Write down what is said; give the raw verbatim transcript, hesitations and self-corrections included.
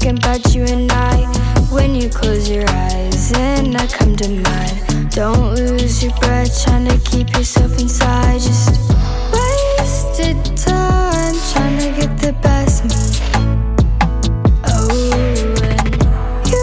talking about you and I. When you close your eyes and I come to mind, don't lose your breath trying to keep yourself inside. Just